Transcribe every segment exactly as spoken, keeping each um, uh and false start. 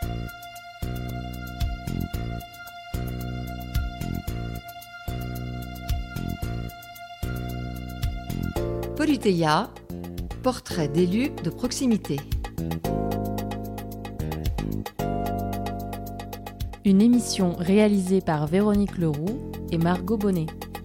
Politeia, portrait d'élus de proximité. Une émission réalisée par Véronique Leroux et Margot Bonnet.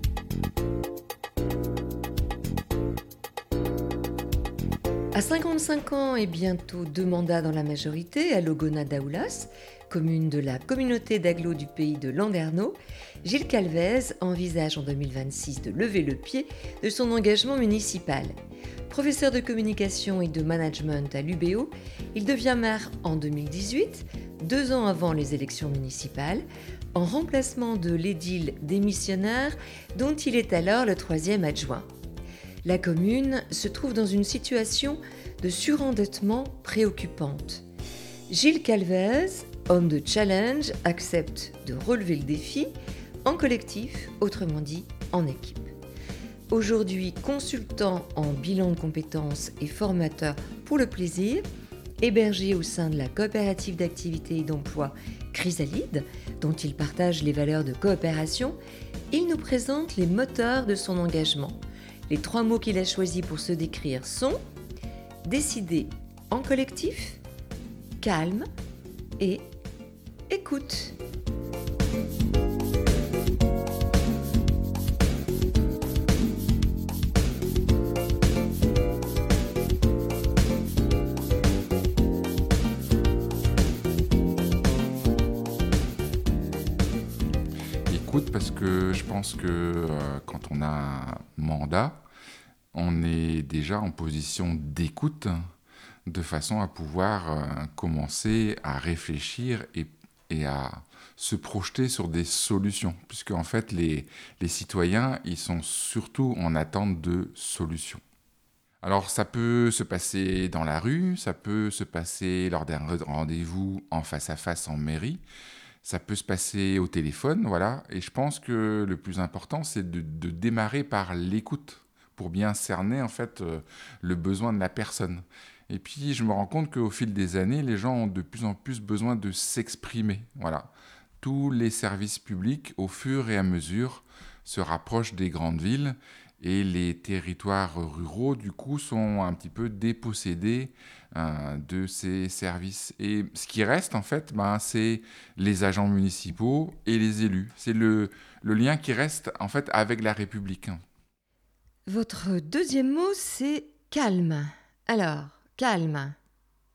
À cinquante-cinq ans et bientôt deux mandats dans la majorité à Logona-Daoulas, commune de la communauté d'agglo du pays de Landerneau, Gilles Calvez envisage en deux mille vingt-six de lever le pied de son engagement municipal. Professeur de communication et de management à l'U B O, il devient maire en deux mille dix-huit, deux ans avant les élections municipales, en remplacement de l'édile démissionnaire dont il est alors le troisième adjoint. La commune se trouve dans une situation de surendettement préoccupante. Gilles Calvez, homme de challenge, accepte de relever le défi en collectif, autrement dit en équipe. Aujourd'hui consultant en bilan de compétences et formateur pour le plaisir, hébergé au sein de la coopérative d'activité et d'emploi Chrysalide, dont il partage les valeurs de coopération, il nous présente les moteurs de son engagement. Les trois mots qu'il a choisis pour se décrire sont décider en collectif, calme et écoute. Écoute, parce que je pense que euh, quand on a un mandat, on est déjà en position d'écoute de façon à pouvoir euh, commencer à réfléchir et, et à se projeter sur des solutions. Puisque en fait, les, les citoyens, ils sont surtout en attente de solutions. Alors, ça peut se passer dans la rue, ça peut se passer lors d'un rendez-vous en face à face en mairie, ça peut se passer au téléphone, voilà. Et je pense que le plus important, c'est de, de démarrer par l'écoute pour bien cerner en fait euh, le besoin de la personne. Et puis, je me rends compte qu'au fil des années, les gens ont de plus en plus besoin de s'exprimer, voilà. Tous les services publics, au fur et à mesure, se rapprochent des grandes villes et les territoires ruraux, du coup, sont un petit peu dépossédés euh, de ces services. Et ce qui reste, en fait, ben, c'est les agents municipaux et les élus. C'est le, le lien qui reste, en fait, avec la République. Votre deuxième mot, c'est calme. Alors, calme, c'est-à-dire ?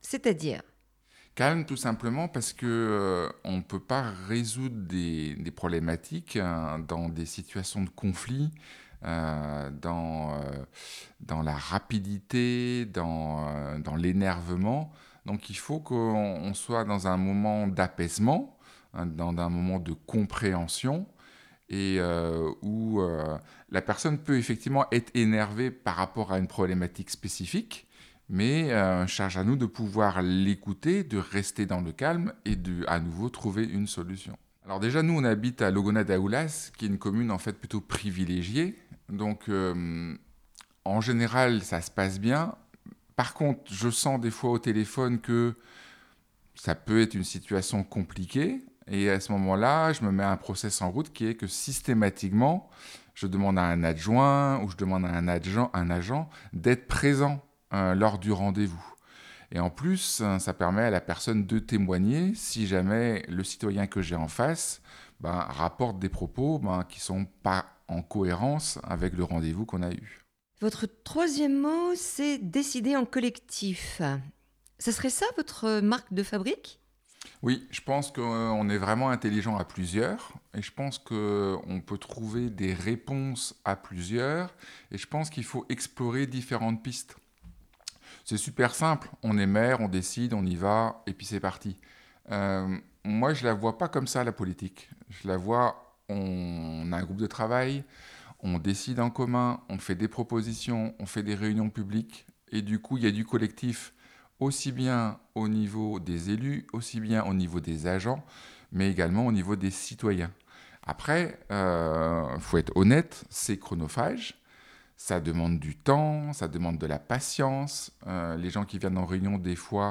Calme, tout simplement parce que euh, on ne peut pas résoudre des, des problématiques hein, dans des situations de conflit, euh, dans, euh, dans la rapidité, dans, euh, dans l'énervement. Donc il faut qu'on on soit dans un moment d'apaisement, hein, dans un moment de compréhension, et euh, où euh, la personne peut effectivement être énervée par rapport à une problématique spécifique, mais euh, charge à nous de pouvoir l'écouter, de rester dans le calme et de à nouveau trouver une solution. Alors déjà, nous, on habite à Logona-Daoulas, qui est une commune en fait plutôt privilégiée. Donc, euh, en général, ça se passe bien. Par contre, je sens des fois au téléphone que ça peut être une situation compliquée. Et à ce moment-là, je me mets un process en route qui est que systématiquement, je demande à un adjoint ou je demande à un agent, un agent d'être présent euh, lors du rendez-vous. Et en plus, ça permet à la personne de témoigner si jamais le citoyen que j'ai en face ben, rapporte des propos ben, qui ne sont pas en cohérence avec le rendez-vous qu'on a eu. Votre troisième mot, c'est décider en collectif. Ça serait ça votre marque de fabrique ? Oui, je pense qu'on est vraiment intelligent à plusieurs et je pense qu'on peut trouver des réponses à plusieurs et je pense qu'il faut explorer différentes pistes. C'est super simple, on est maire, on décide, on y va et puis c'est parti. Euh, moi, je ne la vois pas comme ça, la politique. Je la vois, on a un groupe de travail, on décide en commun, on fait des propositions, on fait des réunions publiques et du coup, il y a du collectif aussi bien au niveau des élus, aussi bien au niveau des agents, mais également au niveau des citoyens. Après, il euh, faut être honnête, c'est chronophage, ça demande du temps, ça demande de la patience. Euh, les gens qui viennent en réunion, des fois,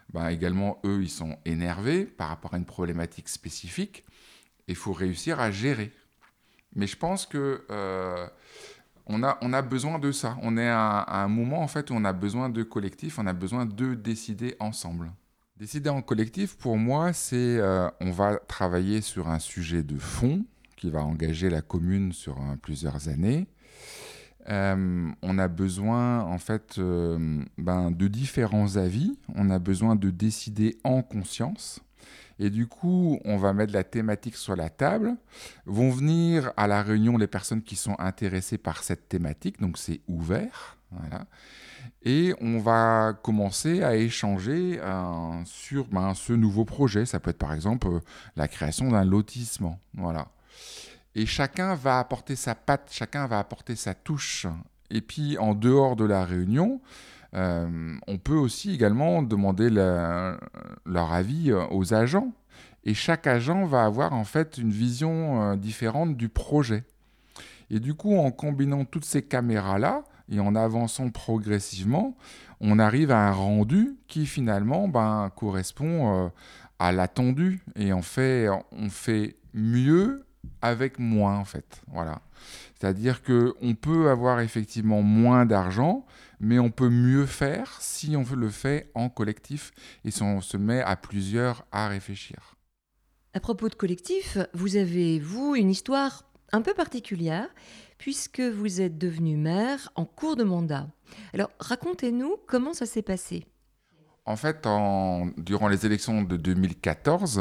ben également, eux, ils sont énervés par rapport à une problématique spécifique. Il faut réussir à gérer. Mais je pense que euh, on a, on a besoin de ça. On est à, à un moment, en fait, où on a besoin de collectif, on a besoin de décider ensemble. Décider en collectif, pour moi, c'est euh, on va travailler sur un sujet de fond qui va engager la commune sur euh, plusieurs années. Euh, on a besoin, en fait, euh, ben, de différents avis. On a besoin de décider en conscience. Et du coup, on va mettre la thématique sur la table. Vont venir à la réunion les personnes qui sont intéressées par cette thématique. Donc, c'est ouvert. Voilà. Et on va commencer à échanger euh, sur ben, ce nouveau projet. Ça peut être, par exemple, euh, la création d'un lotissement. Voilà. Et chacun va apporter sa patte, chacun va apporter sa touche. Et puis, en dehors de la réunion, euh, on peut aussi également demander la, leur avis aux agents. Et chaque agent va avoir en fait une vision euh, différente du projet. Et du coup, en combinant toutes ces caméras-là et en avançant progressivement, on arrive à un rendu qui finalement ben, correspond euh, à l'attendu. Et en fait, on fait mieux avec moins, en fait. Voilà. C'est-à-dire qu'on peut avoir effectivement moins d'argent, mais on peut mieux faire si on le fait en collectif et si on se met à plusieurs à réfléchir. À propos de collectif, vous avez, vous, une histoire un peu particulière, puisque vous êtes devenu maire en cours de mandat. Alors, racontez-nous comment ça s'est passé. En fait, en, durant les élections de deux mille quatorze,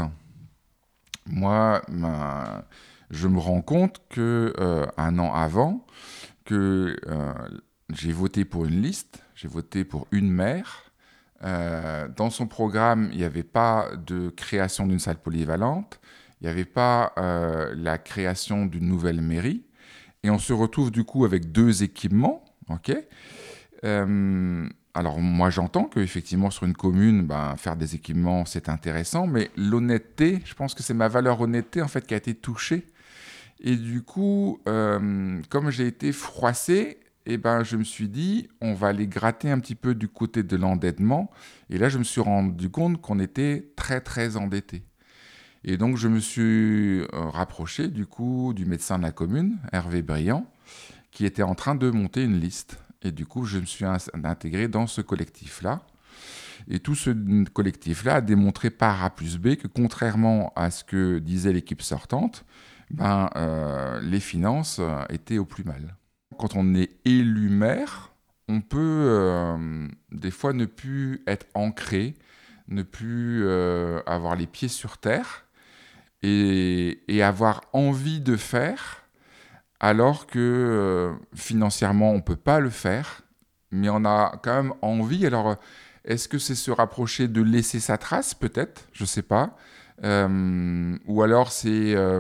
moi, ma, je me rends compte que euh, un an avant, que euh, j'ai voté pour une liste, j'ai voté pour une maire. Euh, dans son programme, il n'y avait pas de création d'une salle polyvalente, il n'y avait pas euh, la création d'une nouvelle mairie. Et on se retrouve du coup avec deux équipements. Okay euh, alors moi j'entends qu'effectivement sur une commune, ben, faire des équipements c'est intéressant, mais l'honnêteté, je pense que c'est ma valeur honnêteté en fait qui a été touchée. Et du coup, euh, comme j'ai été froissé, eh ben, je me suis dit, on va aller gratter un petit peu du côté de l'endettement. Et là, je me suis rendu compte qu'on était très, très endetté. Et donc, je me suis rapproché du coup du médecin de la commune, Hervé Briand, qui était en train de monter une liste. Et du coup, je me suis intégré dans ce collectif-là. Et tout ce collectif-là a démontré par A plus B que, contrairement à ce que disait l'équipe sortante, ben, euh, les finances étaient au plus mal. Quand on est élu maire, on peut euh, des fois ne plus être ancré, ne plus euh, avoir les pieds sur terre et, et avoir envie de faire, alors que euh, financièrement on ne peut pas le faire, mais on a quand même envie. Alors, est-ce que c'est se rapprocher de laisser sa trace, peut-être ? Je ne sais pas. Euh, ou alors c'est... Euh,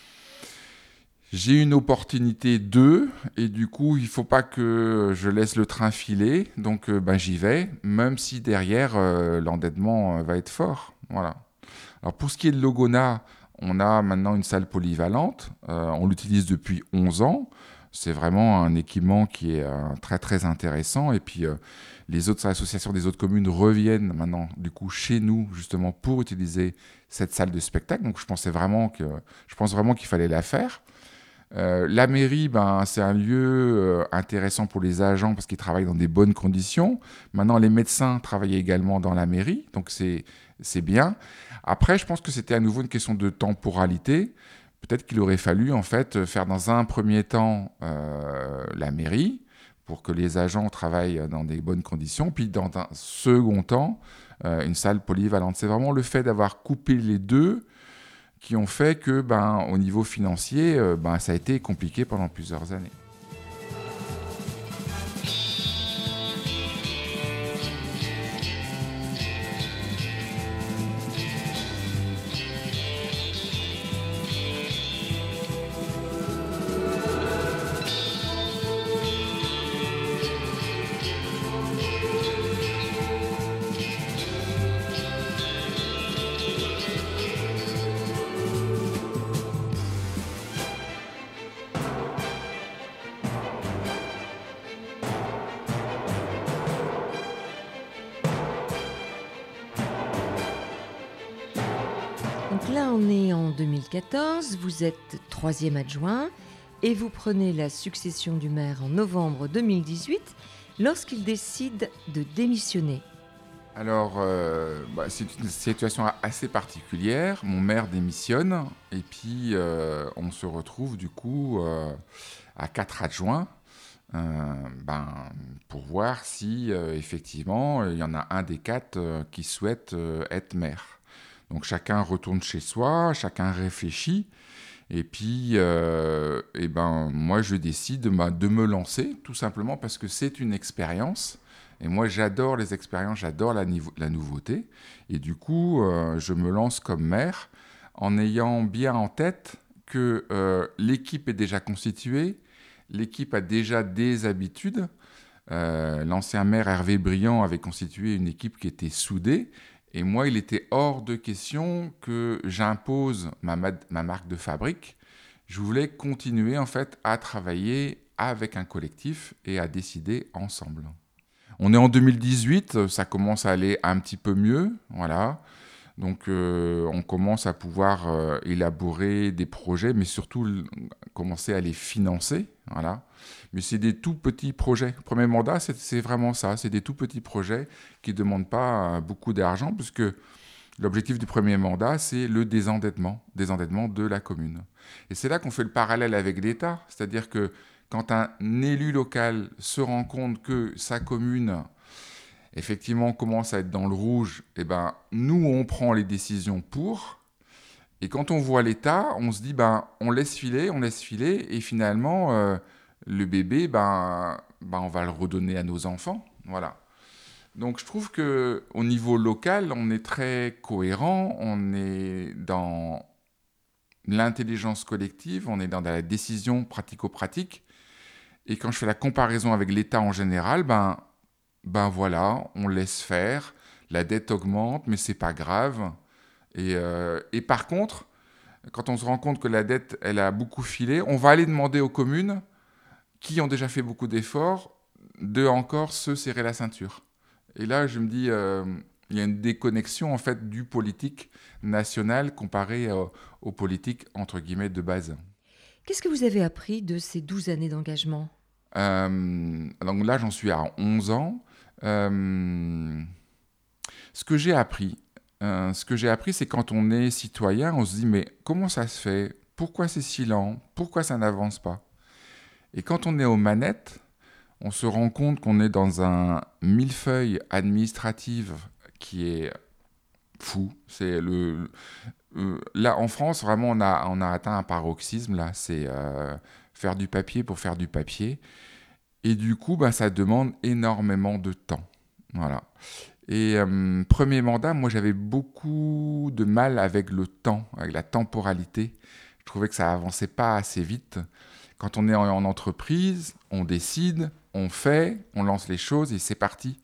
j'ai une opportunité de, et du coup, il ne faut pas que je laisse le train filer, donc euh, ben, j'y vais, même si derrière, euh, l'endettement euh, va être fort. Voilà. Alors, pour ce qui est de Logona, on a maintenant une salle polyvalente, euh, on l'utilise depuis onze ans, c'est vraiment un équipement qui est euh, très très intéressant, et puis euh, les autres associations des autres communes reviennent maintenant du coup chez nous justement pour utiliser cette salle de spectacle, donc je pensais vraiment que, je pense vraiment qu'il fallait la faire. Euh, la mairie, ben, c'est un lieu euh, intéressant pour les agents parce qu'ils travaillent dans des bonnes conditions. Maintenant, les médecins travaillent également dans la mairie, donc c'est, c'est bien. Après, je pense que c'était à nouveau une question de temporalité. Peut-être qu'il aurait fallu en fait faire dans un premier temps euh, la mairie pour que les agents travaillent dans des bonnes conditions, puis dans un second temps, euh, une salle polyvalente. C'est vraiment le fait d'avoir coupé les deux qui ont fait que, ben, au niveau financier, euh, ben, ça a été compliqué pendant plusieurs années. Donc là, on est en deux mille quatorze, vous êtes troisième adjoint et vous prenez la succession du maire en novembre deux mille dix-huit lorsqu'il décide de démissionner. Alors, euh, bah, c'est une situation assez particulière. Mon maire démissionne et puis euh, on se retrouve du coup euh, à quatre adjoints euh, ben, pour voir si euh, effectivement il y en a un des quatre euh, qui souhaite euh, être maire. Donc chacun retourne chez soi, chacun réfléchit. Et puis, euh, et ben, moi, je décide bah, de me lancer, tout simplement parce que c'est une expérience. Et moi, j'adore les expériences, j'adore la, niveau- la nouveauté. Et du coup, euh, je me lance comme maire en ayant bien en tête que euh, l'équipe est déjà constituée, l'équipe a déjà des habitudes. Euh, l'ancien maire Hervé Briand avait constitué une équipe qui était soudée. Et moi, il était hors de question que j'impose ma, ma, ma marque de fabrique. Je voulais continuer en fait à travailler avec un collectif et à décider ensemble. On est en deux mille dix-huit, ça commence à aller un petit peu mieux, voilà. Donc euh, on commence à pouvoir euh, élaborer des projets, mais surtout l- commencer à les financer, voilà. Mais c'est des tout petits projets. Le premier mandat, c'est, c'est vraiment ça, c'est des tout petits projets qui ne demandent pas euh, beaucoup d'argent, puisque l'objectif du premier mandat, c'est le désendettement, désendettement de la commune. Et c'est là qu'on fait le parallèle avec l'État, c'est-à-dire que quand un élu local se rend compte que sa commune, effectivement, commence à être dans le rouge, eh ben, nous, on prend les décisions pour. Et quand on voit l'État, on se dit, ben, on laisse filer, on laisse filer, et finalement, euh, le bébé, ben, ben, on va le redonner à nos enfants. Voilà. Donc je trouve qu'au niveau local, on est très cohérent, on est dans l'intelligence collective, on est dans la décision pratico-pratique. Et quand je fais la comparaison avec l'État en général, ben, ben voilà, on laisse faire, la dette augmente, mais c'est pas grave. Et, euh, et par contre, quand on se rend compte que la dette, elle a beaucoup filé, on va aller demander aux communes qui ont déjà fait beaucoup d'efforts de encore se serrer la ceinture. Et là, je me dis, euh, il y a une déconnexion en fait du politique national comparé euh, aux politiques entre guillemets de base. Qu'est-ce que vous avez appris de ces douze années d'engagement ? Euh, donc là, j'en suis à onze ans. Euh, ce que j'ai appris, euh, ce que j'ai appris, c'est quand on est citoyen, on se dit mais comment ça se fait ? Pourquoi c'est si lent ? Pourquoi ça n'avance pas ? Et quand on est aux manettes, on se rend compte qu'on est dans un millefeuille administratif qui est fou. C'est le, euh, là, en France, vraiment, on a, on a atteint un paroxysme. Là, c'est euh, faire du papier pour faire du papier. Et du coup, bah, ça demande énormément de temps. Voilà. Et euh, premier mandat, moi, j'avais beaucoup de mal avec le temps, avec la temporalité. Je trouvais que ça avançait pas assez vite. Quand on est en, en entreprise, on décide, on fait, on lance les choses et c'est parti.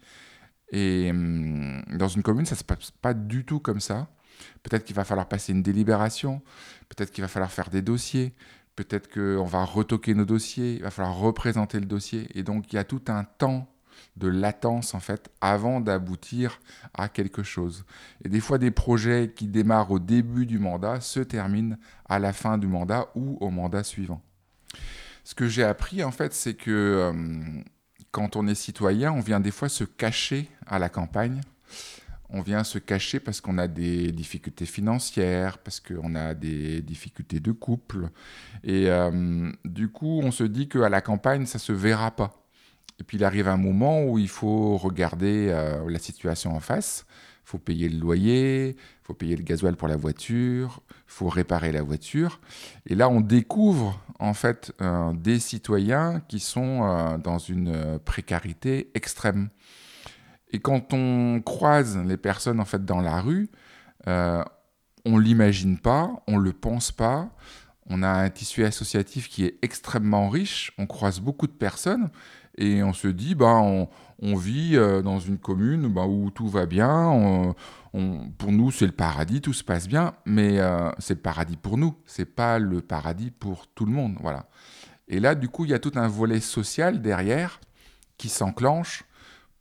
Et hum, dans une commune, ça ne se passe pas du tout comme ça. Peut-être qu'il va falloir passer une délibération, peut-être qu'il va falloir faire des dossiers, peut-être qu'on va retoquer nos dossiers, il va falloir représenter le dossier. Et donc, il y a tout un temps de latence, en fait, avant d'aboutir à quelque chose. Et des fois, des projets qui démarrent au début du mandat se terminent à la fin du mandat ou au mandat suivant. Ce que j'ai appris, en fait, c'est que euh, quand on est citoyen, on vient des fois se cacher à la campagne. On vient se cacher parce qu'on a des difficultés financières, parce qu'on a des difficultés de couple. Et euh, du coup, on se dit qu'à la campagne, ça ne se verra pas. Et puis, il arrive un moment où il faut regarder euh, la situation en face. Il faut payer le loyer, il faut payer le gasoil pour la voiture, il faut réparer la voiture. Et là, on découvre en fait euh, des citoyens qui sont euh, dans une précarité extrême. Et quand on croise les personnes en fait dans la rue, euh, on l'imagine pas, on le pense pas. On a un tissu associatif qui est extrêmement riche. On croise beaucoup de personnes et on se dit, bah, on, on vit euh, dans une commune bah, où tout va bien. On, on, pour nous, c'est le paradis, tout se passe bien, mais euh, c'est le paradis pour nous. C'est pas le paradis pour tout le monde, voilà. Et là, du coup, il y a tout un volet social derrière qui s'enclenche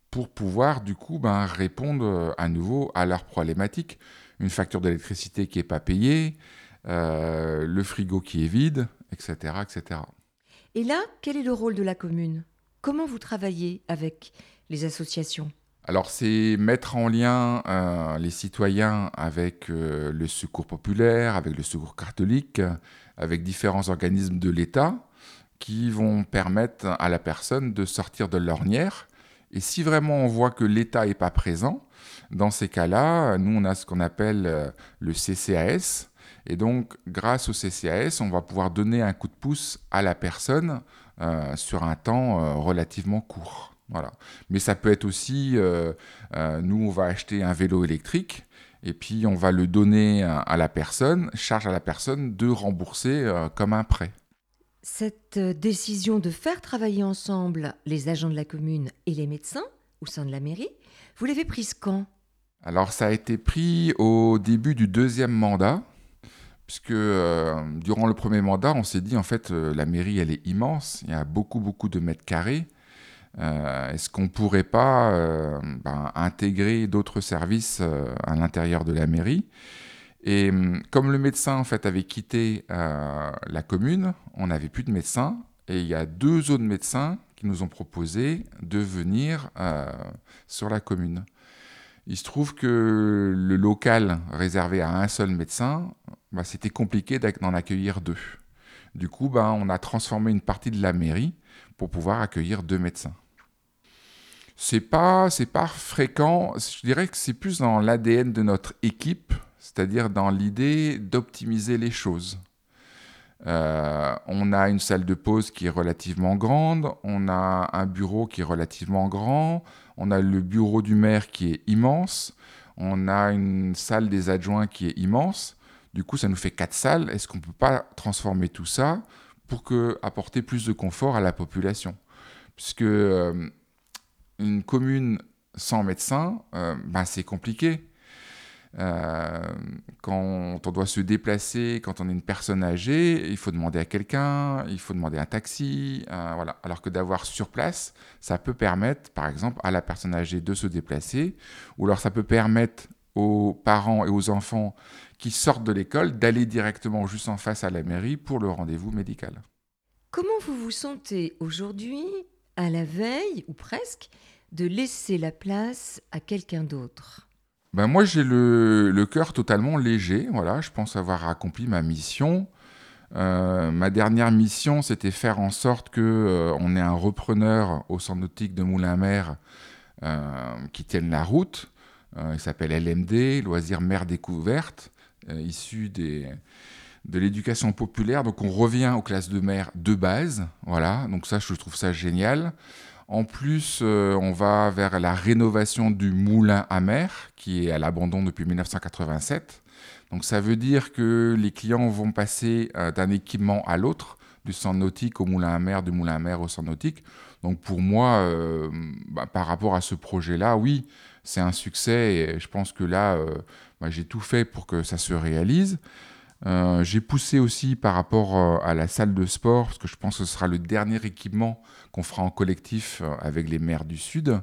pour pouvoir du coup ben, répondre à nouveau à leurs problématiques. Une facture d'électricité qui n'est pas payée, euh, le frigo qui est vide, et cetera, et cetera. Et là, quel est le rôle de la commune ? Comment vous travaillez avec les associations ? Alors, c'est mettre en lien euh, les citoyens avec euh, le secours populaire, avec le secours catholique, avec différents organismes de l'État qui vont permettre à la personne de sortir de l'ornière. Et si vraiment on voit que l'État n'est pas présent, dans ces cas-là, nous, on a ce qu'on appelle euh, le C C A S. Et donc, grâce au C C A S, on va pouvoir donner un coup de pouce à la personne euh, sur un temps euh, relativement court. Voilà. Mais ça peut être aussi, euh, euh, nous, on va acheter un vélo électrique et puis on va le donner à, à la personne, charge à la personne de rembourser euh, comme un prêt. Cette décision de faire travailler ensemble les agents de la commune et les médecins au sein de la mairie, vous l'avez prise quand ? Alors, ça a été pris au début du deuxième mandat. Puisque euh, durant le premier mandat, on s'est dit, en fait, euh, la mairie, elle est immense, il y a beaucoup, beaucoup de mètres carrés. Euh, est-ce qu'on ne pourrait pas euh, ben, intégrer d'autres services euh, à l'intérieur de la mairie ? Et comme le médecin, en fait, avait quitté euh, la commune, on n'avait plus de médecin. Et il y a deux autres médecins qui nous ont proposé de venir euh, sur la commune. Il se trouve que le local réservé à un seul médecin, bah, c'était compliqué d'en accueillir deux. Du coup, bah, on a transformé une partie de la mairie pour pouvoir accueillir deux médecins. C'est pas, c'est pas fréquent, je dirais que c'est plus dans l'A D N de notre équipe, c'est-à-dire dans l'idée d'optimiser les choses. Euh, on a une salle de pause qui est relativement grande, on a un bureau qui est relativement grand, on a le bureau du maire qui est immense, on a une salle des adjoints qui est immense. Du coup, ça nous fait quatre salles. Est-ce qu'on ne peut pas transformer tout ça pour que, apporter plus de confort à la population ? Puisque euh, une commune sans médecin, euh, ben, c'est compliqué. Euh, quand on doit se déplacer, quand on est une personne âgée, il faut demander à quelqu'un, il faut demander un taxi, euh, voilà. Alors que d'avoir sur place, ça peut permettre, par exemple, à la personne âgée de se déplacer, ou alors ça peut permettre aux parents et aux enfants qui sortent de l'école d'aller directement juste en face à la mairie pour le rendez-vous médical. Comment vous vous sentez aujourd'hui, à la veille, ou presque, de laisser la place à quelqu'un d'autre ? Ben moi, j'ai le, le cœur totalement léger. Voilà, je pense avoir accompli ma mission. Euh, ma dernière mission, c'était faire en sorte qu'on euh, ait un repreneur au centre nautique de Moulins-Mer euh, qui tienne la route. Euh, il s'appelle L M D, Loisirs Mer Découverte, euh, issu des, de l'éducation populaire. Donc on revient aux classes de mer de base. Voilà, donc ça, je trouve ça génial. En plus, euh, on va vers la rénovation du moulin à mer, qui est à l'abandon depuis dix-neuf cent quatre-vingt-sept. Donc ça veut dire que les clients vont passer euh, d'un équipement à l'autre, du centre nautique au moulin à mer, du moulin à mer au centre nautique. Donc pour moi, euh, bah, par rapport à ce projet-là, oui, c'est un succès et je pense que là, euh, bah, j'ai tout fait pour que ça se réalise. Euh, j'ai poussé aussi par rapport euh, à la salle de sport, parce que je pense que ce sera le dernier équipement qu'on fera en collectif euh, avec les maires du Sud.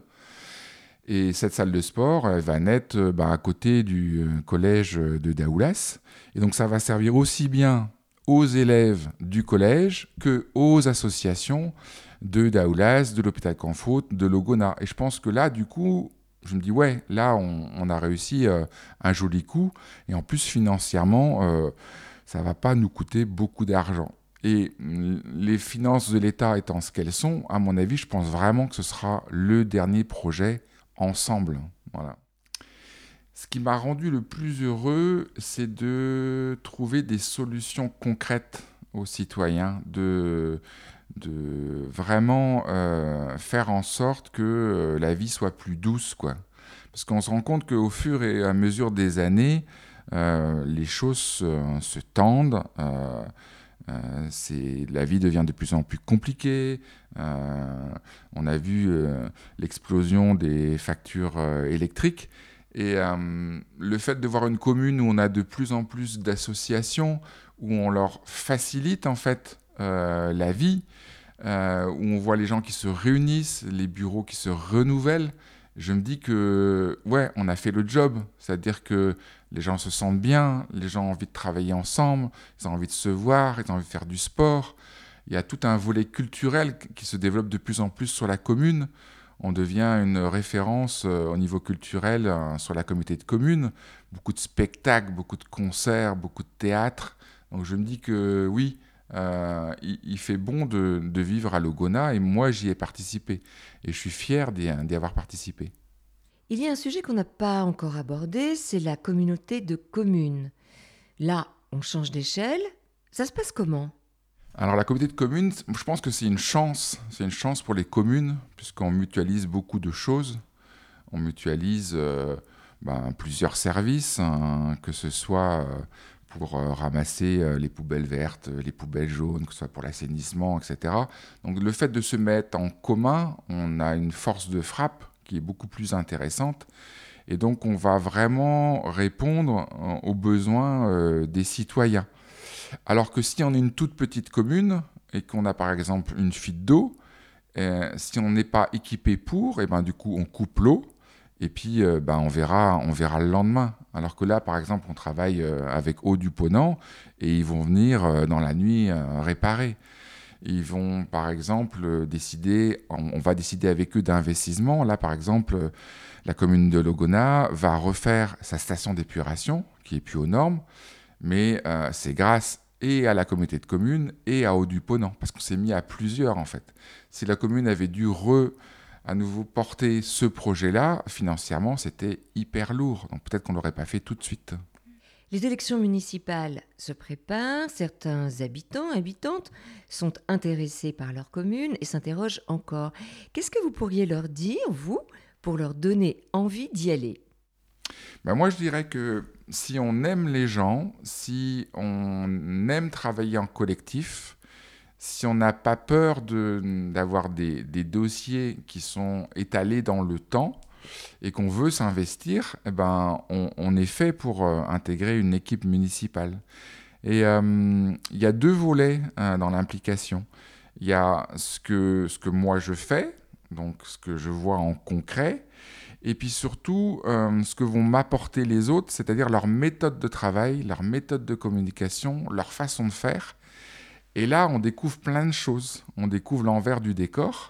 Et cette salle de sport, elle va naître euh, bah, à côté du euh, collège de Daoulas. Et donc ça va servir aussi bien aux élèves du collège que aux associations de Daoulas, de l'hôpital Canfaute, de Logona. Et je pense que là, du coup, je me dis, ouais, là, on, on a réussi euh, un joli coup. Et en plus, financièrement, euh, ça ne va pas nous coûter beaucoup d'argent. Et les finances de l'État étant ce qu'elles sont, à mon avis, je pense vraiment que ce sera le dernier projet ensemble. Voilà. Ce qui m'a rendu le plus heureux, c'est de trouver des solutions concrètes aux citoyens, de, de vraiment euh, faire en sorte que euh, la vie soit plus douce, quoi. Parce qu'on se rend compte qu'au fur et à mesure des années, euh, les choses euh, se tendent, euh, euh, c'est, la vie devient de plus en plus compliquée. Euh, on a vu euh, l'explosion des factures euh, électriques. Et euh, le fait de voir une commune où on a de plus en plus d'associations, où on leur facilite en fait euh, la vie, euh, où on voit les gens qui se réunissent, les bureaux qui se renouvellent, je me dis que, ouais, on a fait le job. C'est-à-dire que les gens se sentent bien, les gens ont envie de travailler ensemble, ils ont envie de se voir, ils ont envie de faire du sport. Il y a tout un volet culturel qui se développe de plus en plus sur la commune. On devient une référence euh, au niveau culturel euh, sur la communauté de communes. Beaucoup de spectacles, beaucoup de concerts, beaucoup de théâtre. Donc je me dis que oui, euh, il, il fait bon de, de vivre à Logona et moi j'y ai participé. Et je suis fier d'y, d'y avoir participé. Il y a un sujet qu'on n'a pas encore abordé, c'est la communauté de communes. Là, on change d'échelle. Ça se passe comment ? Alors la communauté de communes, je pense que c'est une chance. C'est une chance pour les communes, puisqu'on mutualise beaucoup de choses. On mutualise euh, ben, plusieurs services, hein, que ce soit... Euh, pour euh, ramasser euh, les poubelles vertes, les poubelles jaunes, que ce soit pour l'assainissement, et cetera. Donc le fait de se mettre en commun, on a une force de frappe qui est beaucoup plus intéressante. Et donc on va vraiment répondre euh, aux besoins euh, des citoyens. Alors que si on est une toute petite commune et qu'on a par exemple une fuite d'eau, euh, si on n'est pas équipé pour, et ben, du coup on coupe l'eau. Et puis, euh, ben, on verra, on verra le lendemain. Alors que là, par exemple, on travaille euh, avec Eau du Ponant et ils vont venir euh, dans la nuit euh, réparer. Ils vont, par exemple, euh, décider, on, on va décider avec eux d'investissement. Là, par exemple, euh, la commune de Logona va refaire sa station d'épuration, qui est plus aux normes, mais euh, c'est grâce et à la communauté de communes et à Eau du Ponant, parce qu'on s'est mis à plusieurs, en fait. Si la commune avait dû re... à nouveau porter ce projet-là, financièrement, c'était hyper lourd. Donc peut-être qu'on ne l'aurait pas fait tout de suite. Les élections municipales se préparent, certains habitants, habitantes sont intéressés par leur commune et s'interrogent encore. Qu'est-ce que vous pourriez leur dire, vous, pour leur donner envie d'y aller ? Ben moi, je dirais que si on aime les gens, si on aime travailler en collectif, si on n'a pas peur de, d'avoir des, des dossiers qui sont étalés dans le temps et qu'on veut s'investir, eh ben, on, on est fait pour euh, intégrer une équipe municipale. Et euh, il y a deux volets hein, dans l'implication. Il y a ce que, ce que moi je fais, donc ce que je vois en concret, et puis surtout euh, ce que vont m'apporter les autres, c'est-à-dire leur méthode de travail, leur méthode de communication, leur façon de faire. Et là, on découvre plein de choses. On découvre l'envers du décor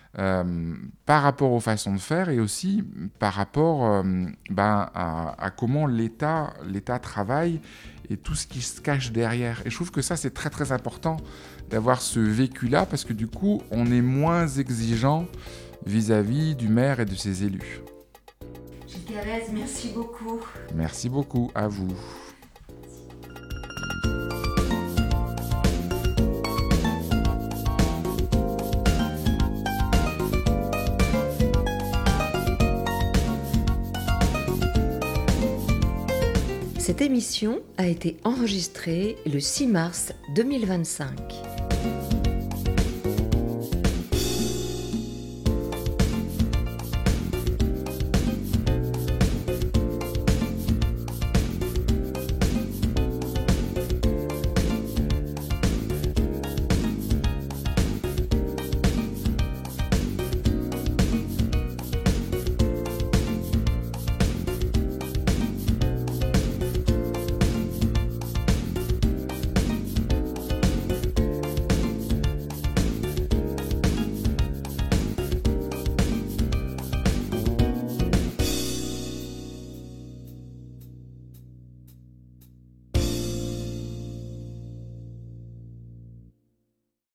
euh, par rapport aux façons de faire et aussi par rapport euh, ben, à, à comment l'État, l'État travaille et tout ce qui se cache derrière. Et je trouve que ça, c'est très très important d'avoir ce vécu-là parce que du coup, on est moins exigeant vis-à-vis du maire et de ses élus. Gilles Calvez, merci beaucoup. Merci beaucoup, à vous. Cette émission a été enregistrée le six mars deux mille vingt-cinq.